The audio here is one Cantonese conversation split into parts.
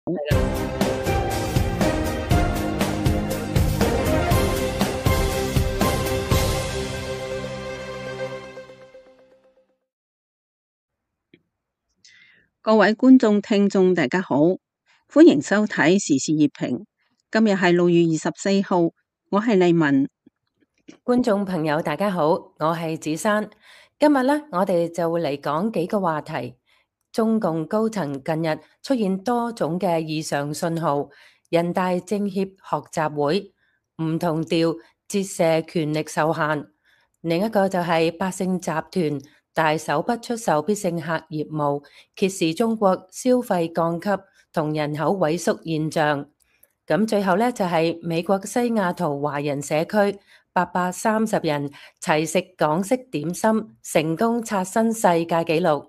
各位觀眾、聽眾，大家好，歡迎收睇時事熱評。今日係6月24號，我係麗文。 觀眾朋友，大家好，我係子珊。今日呢，我哋就會嚟講幾個話題。中共高層近日出現多種嘅異常信號，人大政協學習會唔同調，折射權力受限。另一個就係百勝集團大手筆出售必勝客業務，揭示中國消費降級同人口萎縮現象。咁最後呢，就係美國西雅圖華人社區830人齊食港式點心，成功刷新世界紀錄。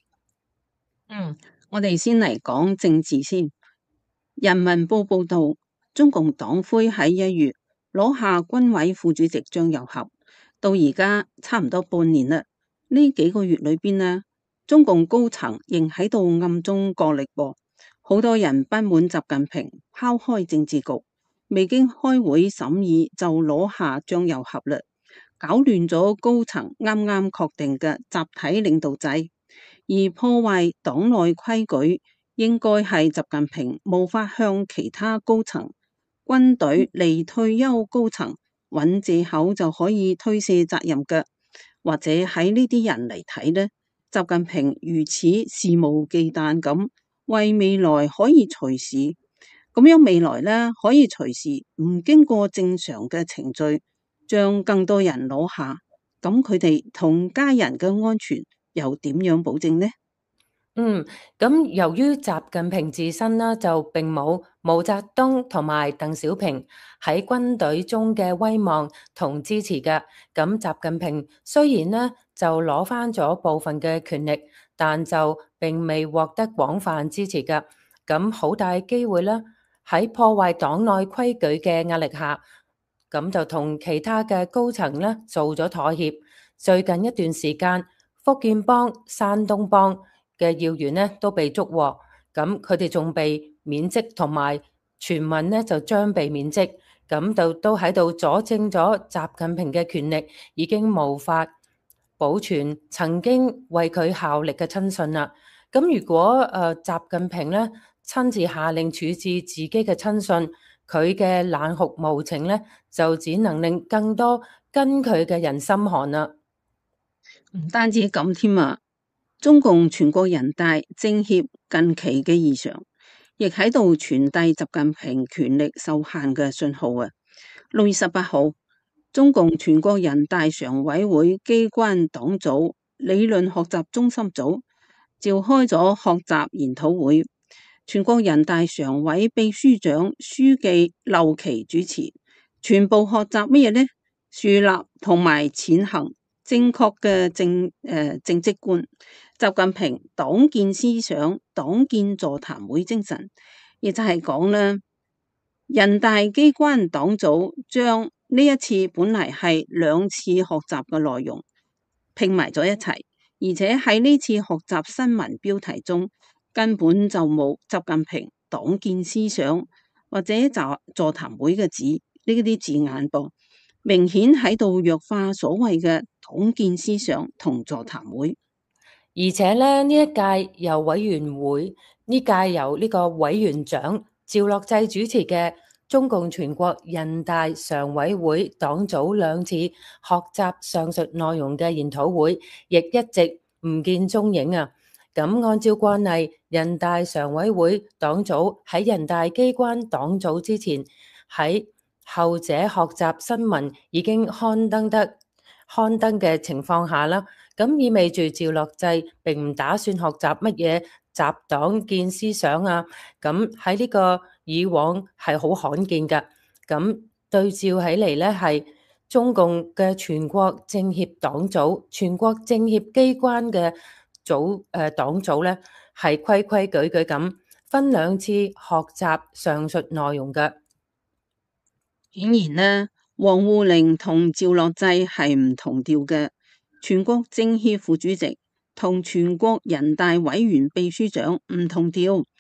我哋先嚟講政治先。人民報報道，中共黨魁喺1月攞下軍委副主席張又俠，到而家差唔多半年啦。呢幾個月裏邊呢，中共高層仍喺度暗中角力噃。好多人不滿習近平拋開政治局，未經開會審議就攞下張又俠啦，搞亂咗高層啱啱確定嘅集體領導制，而破壞黨內規矩，應該係習近平無法向其他高層、軍隊離退休高層揾借口就可以推卸責任嘅。或者喺呢啲人嚟睇呢，習近平如此肆無忌憚咁為未來可以隨時咁樣，未來呢可以隨時唔經過正常嘅程序，將更多人攞下，咁佢哋同家人嘅安全又點樣保證呢？ 咁由於習近平自身呢，就並冇毛澤東同埋鄧小平喺軍隊中嘅威望同支持嘅，咁習近平雖然呢就攞翻咗部分嘅權力，但就並未獲得廣泛支持嘅，咁好大機會呢，喺破壞黨內規矩嘅壓力下，咁就同其他嘅高層呢做咗妥協。最近一段時間，福建幫、山東幫嘅要員呢都被捉獲，咁佢哋仲被免職，同埋傳聞呢就將被免職，咁就都喺度佐證咗習近平嘅權力已經無法保存曾經為佢效力嘅親信啦。咁如果習近平呢親自下令處置自己嘅親信，佢嘅冷酷無情呢就只能令更多跟佢嘅人心寒啦。 唔單止咁添啊！中共全國人大政協近期嘅異常，亦喺度傳遞習近平權力受限嘅信號啊！6月18號，中共全國人大常委會機關黨組理論學習中心組召開咗學習研討會，全國人大常委秘書長、書記劉奇主持，全部學習乜嘢呢？樹立同埋踐行正確嘅政績觀，習近平黨建思想、黨建座談會精神，亦就係講啦，人大機關黨組將呢一次本嚟係2次學習嘅內容拼埋咗一齊，而且喺呢次學習新聞標題中根本就冇習近平黨建思想或者座談會嘅字呢啲字眼噃。明顯喺度弱化所謂嘅黨建思想同座談會， 而且呢一屆由委員會，呢屆由呢個委員長趙樂際主持嘅中共全國人大常委會黨組2次學習上述內容嘅研討會，亦一直唔見蹤影啊！咁按照慣例，人大常委會黨組喺人大機關黨組之前，喺後者學習新聞已經刊登嘅情況下啦，咁意味住趙樂際並唔打算學習乜嘢集黨建思想啊，咁喺呢個以往係好罕見㗎。咁對照起嚟呢，係中共嘅全國政協黨組、全國政協機關嘅黨組呢，係規規矩矩咁分2次學習上述內容嘅。 顯然呢，王滬寧同趙樂際係唔同調嘅。全國政協副主席同全國人大委員秘書長唔同調，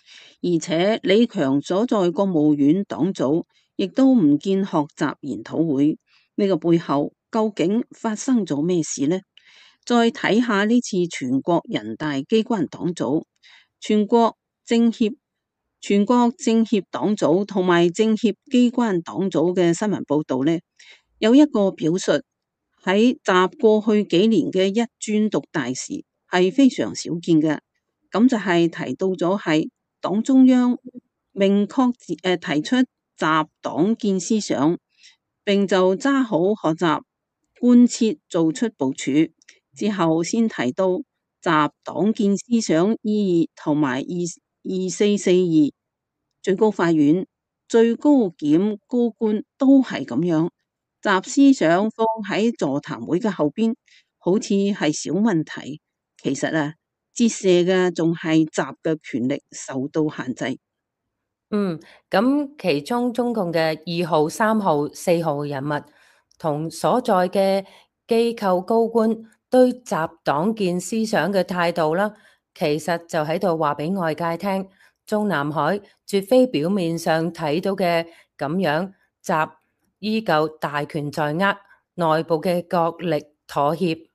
而且李強所在國務院黨組亦都唔見學習研討會，呢個背後究竟發生咗咩事呢？再睇下呢次全國人大機關黨組、全國政協黨組同埋政協機關黨組嘅新聞報道呢，有一個表述喺習過去幾年嘅一專獨大事係非常少見嘅，咁就係提到咗係黨中央明確提出習黨建思想，並就揸好學習貫徹做出部署，之後先提到習黨建思想意義同埋2442，最高法院、最高檢高官都係咁樣，習思想放喺座談會嘅後邊，好似係小問題，其實啊，折射嘅仲係習嘅權力受到限制。 咁其中中共嘅2號、3號、4號人物同所在嘅機構高官對習黨建思想嘅態度啦，其實就喺度話俾外界聽，中南海絕非表面上睇到嘅咁樣，習依舊大權在握，內部嘅角力妥協。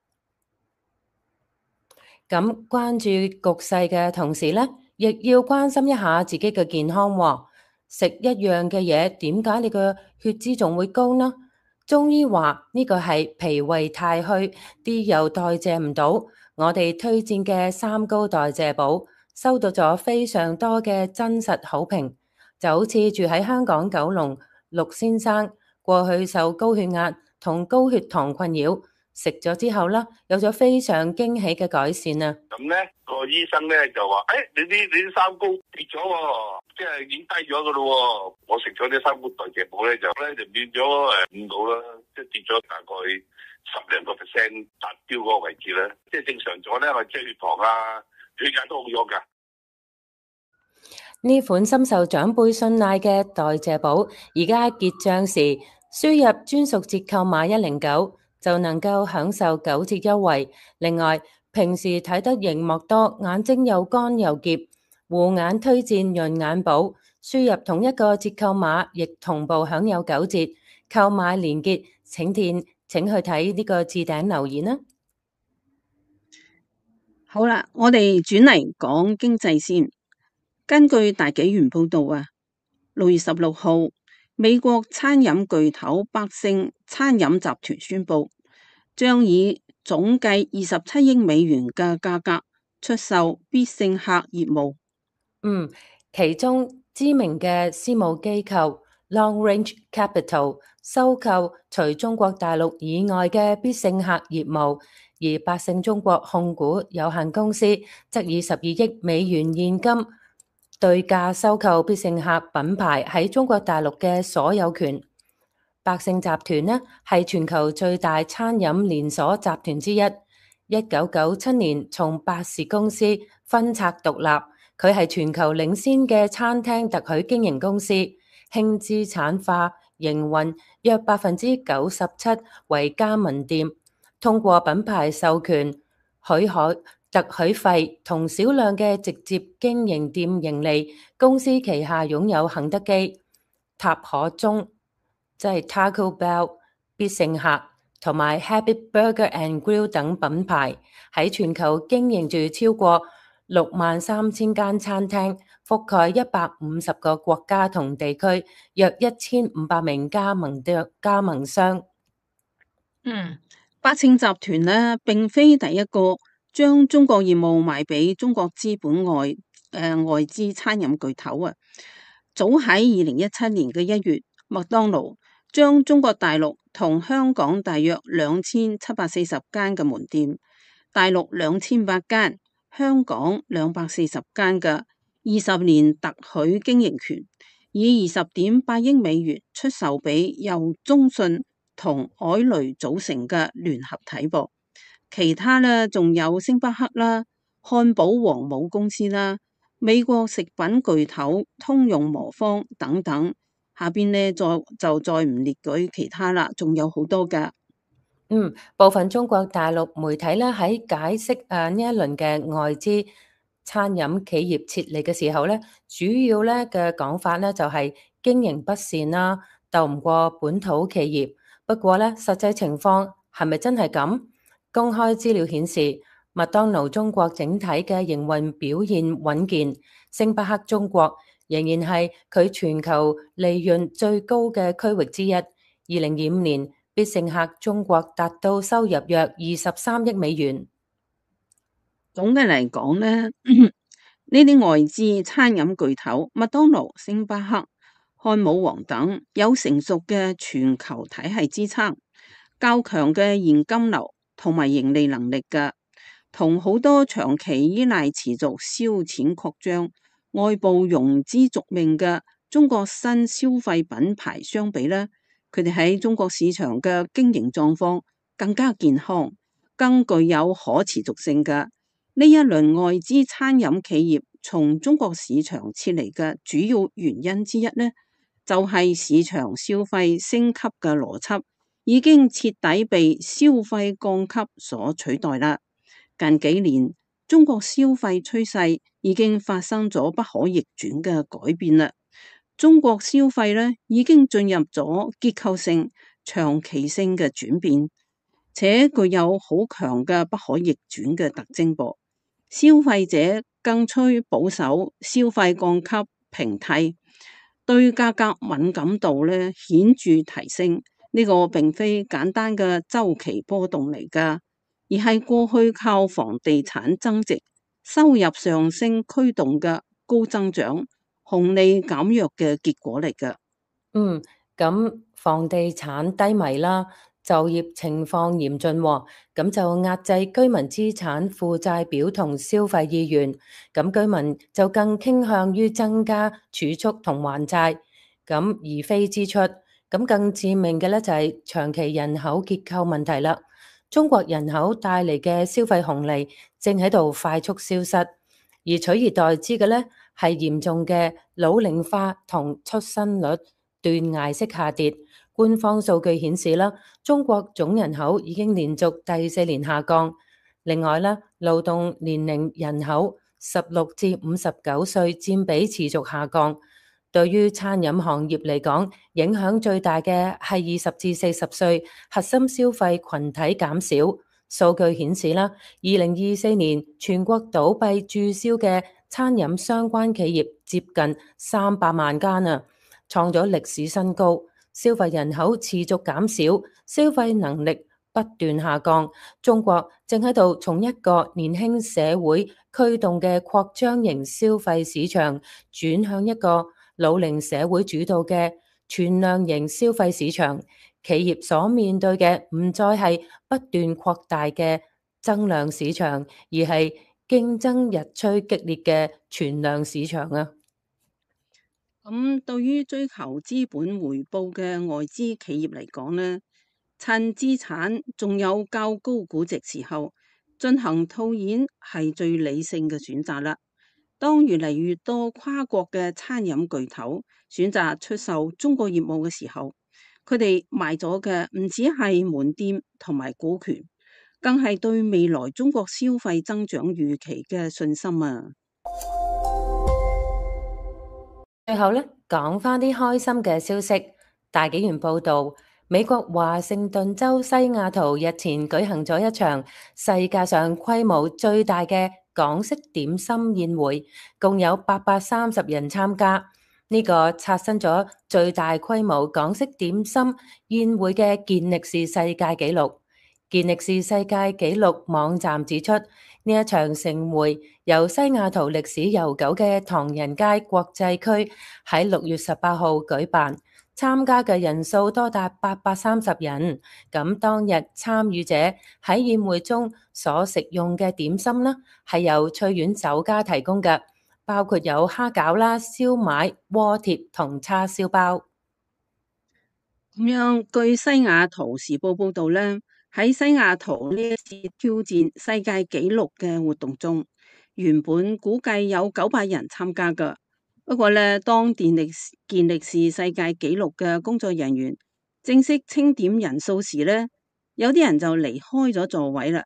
咁關注局勢嘅同時呢，亦要關心一下自己嘅健康喎。食一樣嘅嘢，點解你嘅血脂仲會高呢？中醫話呢個係脾胃太虛，啲油代謝唔到。我哋推薦嘅3高代謝寶收到咗非常多嘅真實好評，就好似住喺香港九龍陸先生，過去受高血壓同高血糖困擾，食咗之後啦，有咗非常驚喜嘅改善啊！ 咁咧個醫生咧就話：你啲三高跌咗喎，即係已經低咗噶咯。我食咗啲三高代謝寶咧就變咗5度啦，即係跌咗大概10多個%達標嗰個位置咧，即係正常咗咧，我即係血糖啊、血壓都好咗噶。 呢款深受長輩信賴嘅代謝寶，而家結賬時輸入專屬折扣碼109，就能夠享受9折優惠。另外，平時睇得熒幕多，眼睛又乾又澀，護眼推薦潤眼寶，輸入同一個折扣碼，亦同步享有9折。購買連結請去睇呢個置頂留言啦。 好啦，我哋轉嚟講經濟先。根據大紀元報道啊，6月16號，美國餐飲巨頭百勝餐飲集團宣布，將以總計27億美元嘅價格出售必勝客業務。 其中知名嘅私募機構 Long Range Capital 收購除中國大陸以外嘅必勝客業務，而百勝中國控股有限公司則以12億美元現金對價收購必勝客品牌喺中國大陸嘅所有權。百勝集團呢係全球最大餐飲連鎖集團之一，1997年從百事公司分拆獨立，佢係全球領先嘅餐廳特許經營公司，輕資產化營運約97%為加盟店，通過品牌授權許可。特許費同少量嘅直接經營店盈利，公司旗下擁有肯德基、塔可中即係 Taco Bell、必勝客同埋 Habit Burger and Grill 等品牌，喺全球經營住超過63,000間餐廳，覆蓋150個國家同地區，約1500名加盟商。 百勝集團呢並非第一個將中國業務賣俾中國資本外資餐飲巨頭啊！早喺2017年嘅1月，麥當勞將中國大陸同香港大約2740間嘅門店，大陸2800間，香港240間嘅20年特許經營權，以20.8億美元出售俾由中信同凱雷組成嘅聯合體噃。其他呢，仲有星巴克啦、漢堡王母公司啦、美國食品巨頭通用磨坊等等。下邊呢，再唔列舉其他啦，仲有好多噶。 部分中國大陸媒體咧喺解釋呢一輪嘅外資餐飲企業撤離嘅時候咧，主要咧嘅講法咧就係經營不善啦，鬥唔過本土企業。不過咧，實際情況係咪真係咁？公開資料顯示，麥當勞中國整體嘅營運表現穩健，星巴克中國仍然係佢全球利潤最高嘅區域之一。2025年，必勝客中國達到收入約23億美元。 總嘅嚟講咧，呢啲外資餐飲巨頭麥當勞、星巴克、漢堡王等有成熟嘅全球體系支撐，較強嘅現金流同埋盈利能力嘅，同好多長期依賴持續燒錢擴張、外部融資續命嘅中國新消費品牌相比呢，佢哋喺中國市場嘅經營狀況更加健康，更具有可持續性嘅。呢一輪外資餐飲企業從中國市場撤離嘅主要原因之一呢，就係市場消費升級嘅邏輯已經徹底被消費降級所取代啦。近幾年，中國消費趨勢已經發生咗不可逆轉嘅改變啦。中國消費呢已經進入咗結構性、長期性嘅轉變，且具有好強嘅不可逆轉嘅特徵噃。消費者更趨保守，消費降級平替，對價格敏感度呢顯著提升。呢個並非簡單嘅周期波動嚟㗎，而係過去靠房地產增值、收入上升驅動嘅高增長、紅利減弱嘅結果嚟㗎。 咁房地產低迷啦，就業情況嚴峻喎，咁就壓制居民資產負債表同消費意願，咁居民就更傾向於增加儲蓄同還債，咁而非支出。咁更致命嘅咧就係長期人口結構問題啦。中國人口帶嚟嘅消費紅利正喺度快速消失，而取而代之嘅咧係嚴重嘅老齡化同出生率斷崖式下跌。官方數據顯示啦，中國總人口已經連續第4年下降。另外咧，勞動年齡人口16至59歲佔比持續下降。對於餐飲行業嚟講，影響最大嘅係20至40歲核心消費群體減少。數據顯示啦，2024年全國倒閉註銷嘅餐飲相關企業接近300萬間啊，創咗歷史新高。消費人口持續減少，消費能力不斷下降。中國正喺度從一個年輕社會驅動嘅擴張型消費市場轉向一個老齡社會主導嘅存量型消費市場，企業所面對嘅唔再係不斷擴大嘅增量市場，而係競爭日趨激烈嘅存量市場啊！ 咁對於追求資本回報嘅外資企業嚟講呢，趁資產仲有較高估值時候進行套現係最理性嘅選擇啦。當越嚟越多跨國嘅餐飲巨頭選擇出售中國業務嘅時候，佢哋賣咗嘅唔止係門店同埋股權，更係對未來中國消費增長預期嘅信心啊！ 最後咧，講翻啲開心嘅消息。大紀元報導，美國華盛頓州西雅圖日前舉行咗一場世界上規模最大嘅港式點心宴會，共有830人參加。呢個刷新咗最大規模港式點心宴會嘅健力士世界紀錄。健力士世界紀錄網站指出，呢一場盛會由西雅圖歷史悠久嘅唐人街國際區喺6月18號舉辦，參加嘅人數多達830人。咁當日參與者喺宴會中所食用嘅點心呢，係由翠苑酒家提供嘅，包括有蝦餃啦、燒賣、鍋貼同叉燒包。 咁樣，據西雅圖時報報道呢，喺西雅圖呢一次挑戰世界紀錄嘅活動中，原本估計有900人參加㗎。不過呢，當健力士世界紀錄嘅工作人員正式清點人數時呢，有啲人就離開咗座位啦。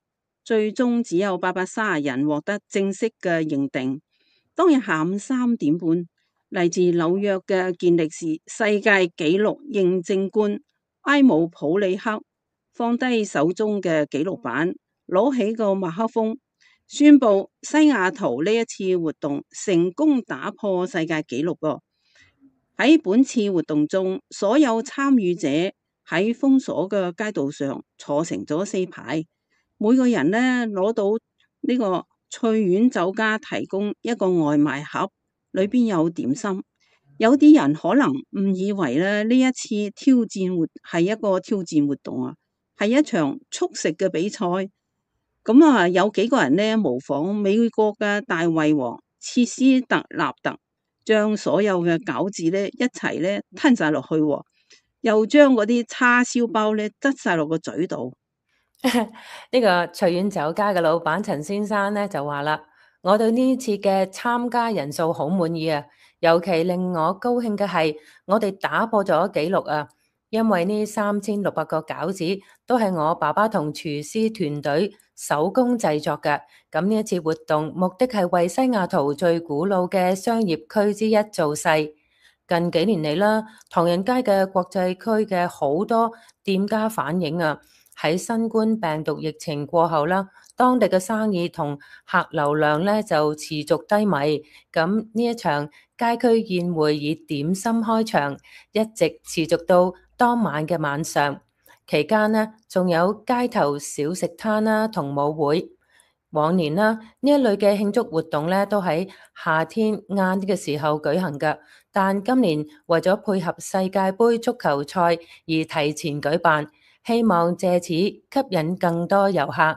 最終只有830人獲得正式嘅認定。當日下午3點半，嚟自紐約嘅健力士世界紀錄認證官埃姆普里克放低手中嘅紀錄板，攞起個麥克風，宣布西雅圖呢一次活動成功打破世界紀錄噃。喺本次活動中，所有參與者喺封鎖嘅街道上坐成咗4排，每個人呢攞到呢個翠苑酒家提供一個外賣盒，裏邊有點心。有啲人可能誤以為呢一次挑戰係一個挑戰活動啊，係一場速食嘅比賽。咁啊，有幾個人呢模仿美國嘅大胃王切斯特納特，將所有嘅餃子呢一齊呢吞晒落去，又將嗰啲叉燒包呢擠晒落個嘴度。 呢個翠苑酒家嘅老闆陳先生呢就話啦，我對呢次嘅參加人數好滿意啊，尤其令我高興嘅係我哋打破咗紀錄啊，因為呢3600個餃子都係我爸爸同廚師團隊手工製作嘅。咁呢一次活動目的係為西雅圖最古老嘅商業區之一造勢。近幾年嚟啦，唐人街嘅國際區嘅好多店家反映啊，喺新冠病毒疫情過後啦，當地嘅生意同客流量咧就持續低迷。咁呢一場街區宴會以點心開場，一直持續到當晚嘅晚上。期間呢，仲有街頭小食攤啦同舞會。往年啦，呢一類嘅慶祝活動咧都喺夏天晏啲嘅時候舉行㗎，但今年為咗配合世界盃足球賽而提前舉辦，希望借此吸引更多遊客。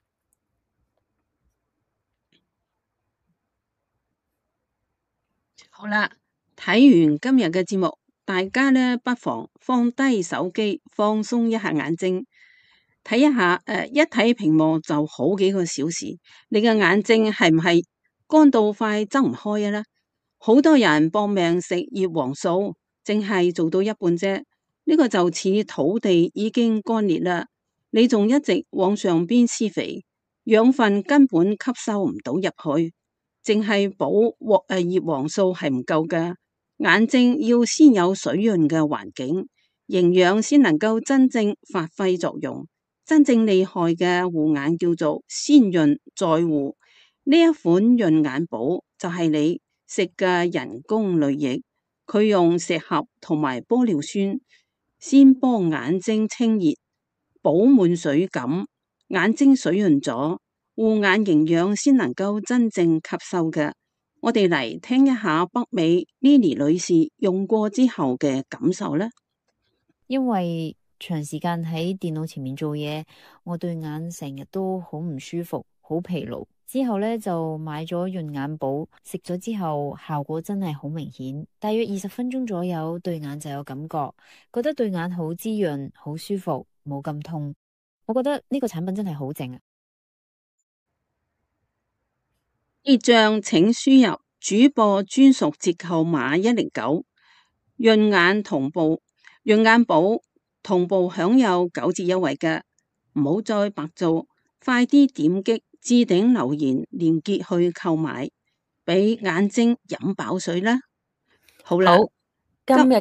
好啦，睇完今日嘅節目，大家呢不妨放低手機，放鬆一下眼睛，睇一下一睇屏幕就好幾個小時，你嘅眼睛係唔係乾到快睜唔開嘅呢？好多人搏命食葉黃素，淨係做到一半啫。呢個就似土地已經乾裂啦，你仲一直往上邊施肥，養分根本吸收唔到入去，淨係補葉黃素係唔夠㗎。眼睛要先有水潤嘅環境，營養先能夠真正發揮作用。真正厲害嘅護眼叫做先潤再護，呢一款潤眼寶就係你食嘅人工淚液，佢用石斛同埋玻尿酸先幫眼睛清熱，補滿水感，眼睛水潤咗，護眼營養先能夠真正吸收嘅。我哋嚟聽一下北美 Lily 女士用過之後嘅感受啦。 因為長時間喺電腦前面做嘢，我對眼成日都好唔舒服，好疲勞。之後呢，就買咗潤眼寶，食咗之後效果真係好明顯，大約20分鐘左右對眼就有感覺，覺得對眼好滋潤，好舒服，冇咁痛。我覺得呢個產品真係好正啊！ 結賬請輸入主播專屬折扣碼109，潤眼寶同步享有9折優惠嘅，唔好再白做，快啲點擊置頂留言連結去購買，俾眼睛飲飽水啦。好啦， 今日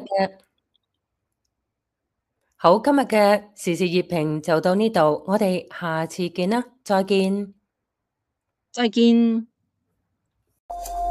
嘅時事熱評就到呢度，我哋下次見啦，再見。 再見。